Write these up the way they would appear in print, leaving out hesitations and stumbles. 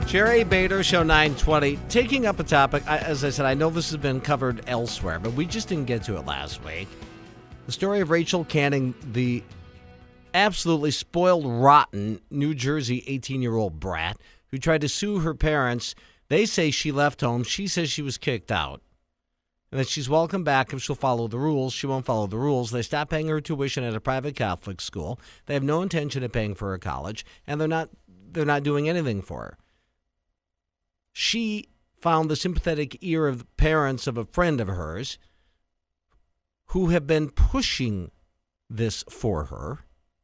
Jerry Bader, Show 920, taking up a topic. As I said, I know this has been covered elsewhere, but we just didn't get to it last week. The story of Rachel Canning, the absolutely spoiled, rotten New Jersey 18-year-old brat who tried to sue her parents. They say she left home. She says she was kicked out. And that she's welcome back if she'll follow the rules. She won't follow the rules. They stopped paying her tuition at a private Catholic school. They have no intention of paying for her college, and they're not doing anything for her. She found the sympathetic ear of the parents of a friend of hers who have been pushing this for her,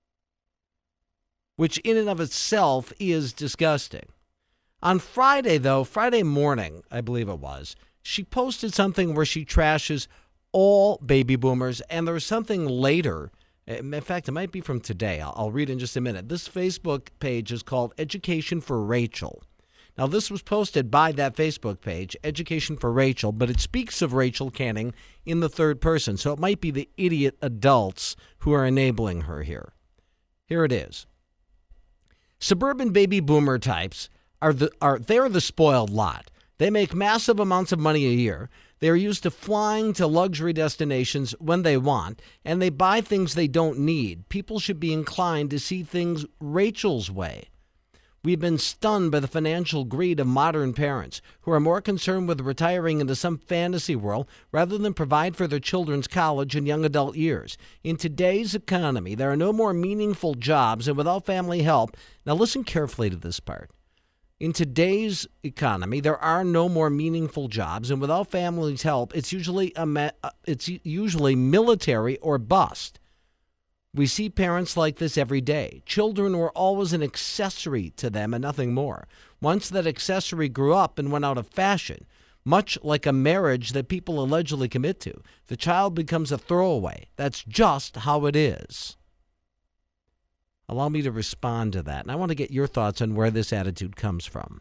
which in and of itself is disgusting. On Friday morning, I believe it was, she posted something where she trashes all baby boomers, and there was something later. In fact, it might be from today. I'll read in just a minute. This Facebook page is called Education for Rachel. Now, this was posted by that Facebook page, Education for Rachel, but it speaks of Rachel Canning in the third person, so it might be the idiot adults who are enabling her here. Here it is. Suburban baby boomer types they're the spoiled lot. They make massive amounts of money a year. They are used to flying to luxury destinations when they want, and they buy things they don't need. People should be inclined to see things Rachel's way. We've been stunned by the financial greed of modern parents who are more concerned with retiring into some fantasy world rather than provide for their children's college and young adult years. In today's economy, there are no more meaningful jobs, and without family help, now listen carefully to this part. In today's economy, there are no more meaningful jobs, and without family's help, it's usually military or bust. We see parents like this every day. Children were always an accessory to them and nothing more. Once that accessory grew up and went out of fashion, much like a marriage that people allegedly commit to, the child becomes a throwaway. That's just how it is. Allow me to respond to that, and I want to get your thoughts on where this attitude comes from.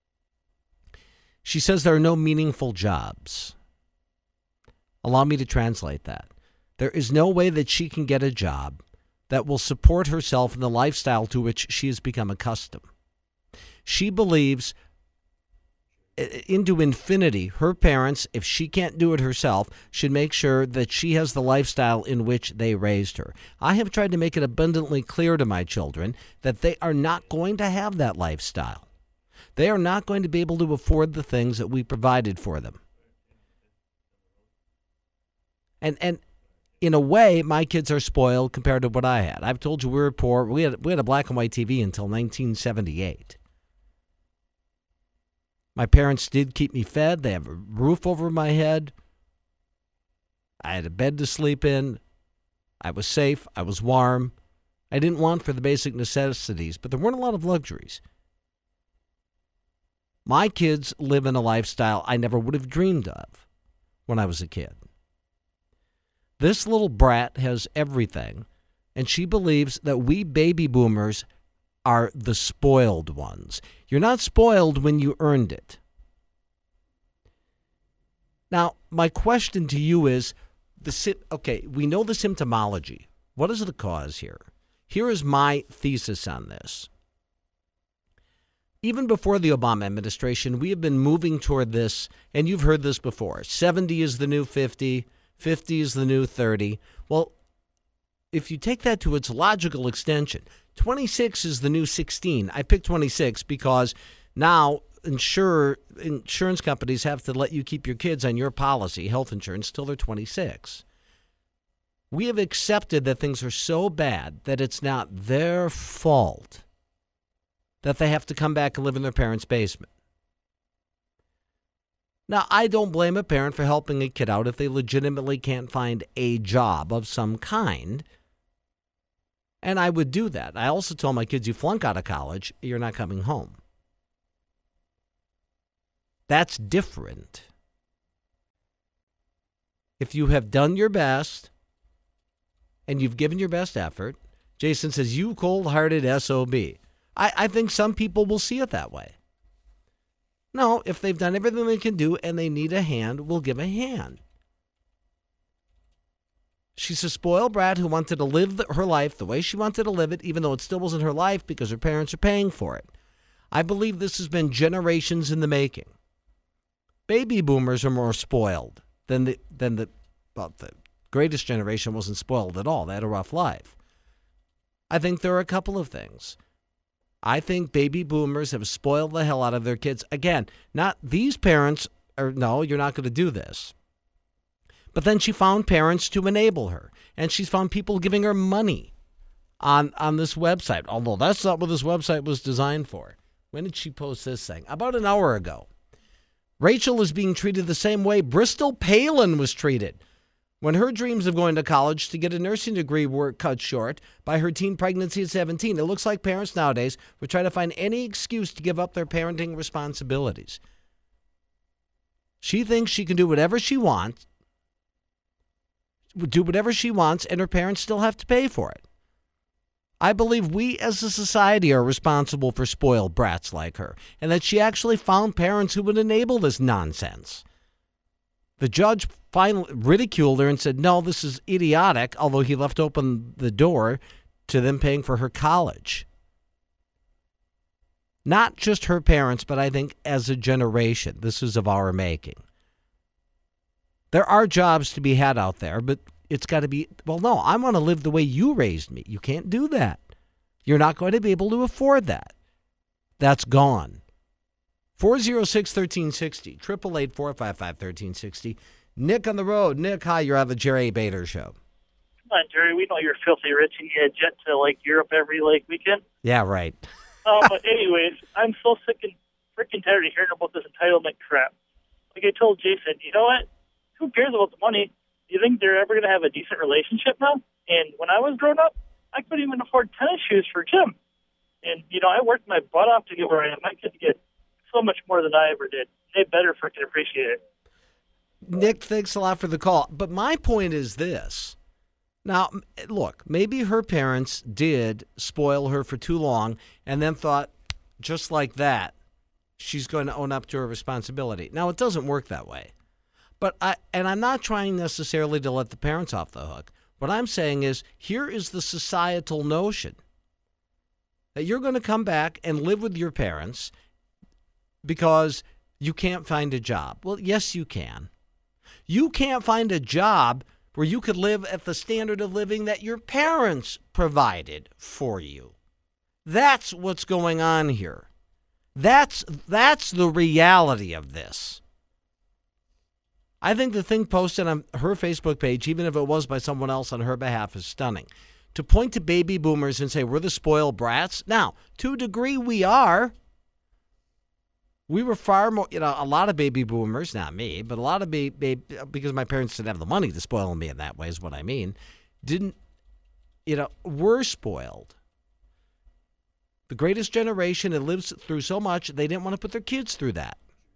She says there are no meaningful jobs. Allow me to translate that. There is no way that she can get a job that will support herself in the lifestyle to which she has become accustomed. She believes into infinity her parents, if she can't do it herself, should make sure that she has the lifestyle in which they raised her. I have tried to make it abundantly clear to my children that they are not going to have that lifestyle. They are not going to be able to afford the things that we provided for them. And in a way, my kids are spoiled compared to what I had. I've told you we were poor. We had a black and white TV until 1978. My parents did keep me fed. They have a roof over my head. I had a bed to sleep in. I was safe. I was warm. I didn't want for the basic necessities, but there weren't a lot of luxuries. My kids live in a lifestyle I never would have dreamed of when I was a kid. This little brat has everything, and she believes that we baby boomers are the spoiled ones. You're not spoiled when you earned it. Now, my question to you is, we know the symptomology. What is the cause here? Here is my thesis on this. Even before the Obama administration, we have been moving toward this, and you've heard this before. 70 is the new 50, 50 is the new 30. Well, if you take that to its logical extension, 26 is the new 16. I picked 26 because now insurance companies have to let you keep your kids on your policy, health insurance, till they're 26. We have accepted that things are so bad that it's not their fault that they have to come back and live in their parents' basement. Now, I don't blame a parent for helping a kid out if they legitimately can't find a job of some kind. And I would do that. I also tell my kids, you flunk out of college, you're not coming home. That's different. If you have done your best and you've given your best effort, Jason says, you cold-hearted SOB. I think some people will see it that way. No, if they've done everything they can do and they need a hand, we'll give a hand. She's a spoiled brat who wanted to live her life the way she wanted to live it, even though it still wasn't her life because her parents are paying for it. I believe this has been generations in the making. Baby boomers are more spoiled than the greatest generation wasn't spoiled at all. They had a rough life. I think there are a couple of things. I think baby boomers have spoiled the hell out of their kids. Again, not these parents are, no, you're not going to do this. But then she found parents to enable her. And she's found people giving her money on this website. Although that's not what this website was designed for. When did she post this thing? About an hour ago. Rachel is being treated the same way Bristol Palin was treated when her dreams of going to college to get a nursing degree were cut short by her teen pregnancy at 17. It looks like parents nowadays would try to find any excuse to give up their parenting responsibilities. She thinks she can do whatever she wants, and her parents still have to pay for it. I believe we as a society are responsible for spoiled brats like her, and that she actually found parents who would enable this nonsense. The judge finally ridiculed her and said, no, this is idiotic, although he left open the door to them paying for her college. Not just her parents, but I think as a generation, this is of our making. There are jobs to be had out there, but it's got to be, well, no, I want to live the way you raised me. You can't do that. You're not going to be able to afford that. That's gone. 406-1360, 888-455-1360. Nick on the road. Nick, hi, you're on the Jerry Bader Show. Come on, Jerry, we know you're filthy rich and you jet to, Europe every, weekend. Yeah, right. But anyways, I'm so sick and freaking tired of hearing about this entitlement crap. Like I told Jason, you know what? Who cares about the money? Do you think they're ever going to have a decent relationship now? And when I was growing up, I couldn't even afford tennis shoes for Jim. And, I worked my butt off to get where I am. I could get so much more than I ever did. They better freaking appreciate it. Nick, thanks a lot for the call. But my point is this. Now, look, maybe her parents did spoil her for too long and then thought, just like that, she's going to own up to her responsibility. Now, it doesn't work that way. But I'm not trying necessarily to let the parents off the hook. What I'm saying is, here is the societal notion that you're going to come back and live with your parents because you can't find a job. Well, yes, you can. You can't find a job where you could live at the standard of living that your parents provided for you. That's what's going on here. That's the reality of this. I think the thing posted on her Facebook page, even if it was by someone else on her behalf, is stunning. To point to baby boomers and say, we're the spoiled brats. Now, to a degree, we are. We were far more, a lot of baby boomers, not me, but a lot of because my parents didn't have the money to spoil me in that way is what I mean, were spoiled. The greatest generation that lives through so much, they didn't want to put their kids through that.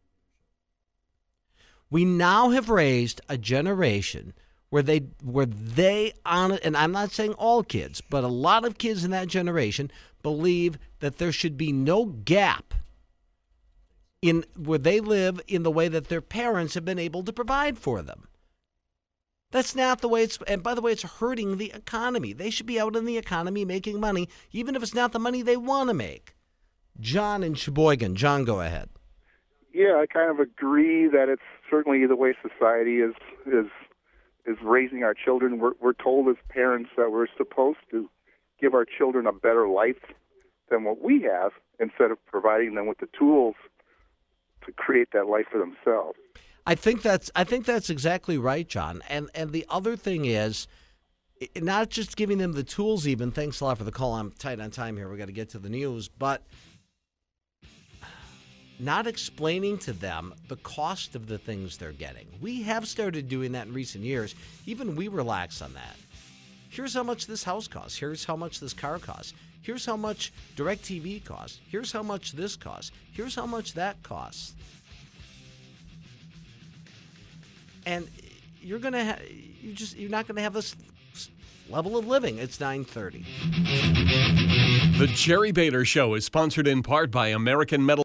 We now have raised a generation where they and I'm not saying all kids, but a lot of kids in that generation believe that there should be no gap in where they live in the way that their parents have been able to provide for them. That's not the way and by the way, it's hurting the economy. They should be out in the economy making money, even if it's not the money they want to make. John in Sheboygan. John, go ahead. Yeah, I kind of agree that it's certainly the way society is raising our children. We're told as parents that we're supposed to give our children a better life than what we have, instead of providing them with the tools to create that life for themselves. I think that's exactly right, John. And the other thing is not just giving them the tools even. Thanks a lot for the call. I'm tight on time here. We got to get to the news, but not explaining to them the cost of the things they're getting. We have started doing that in recent years. Even we relax on that. Here's how much this house costs. Here's how much this car costs. Here's how much DirecTV costs. Here's how much this costs. Here's how much that costs. And you're not going to have this level of living. It's 9:30. The Jerry Bader Show is sponsored in part by American Metal.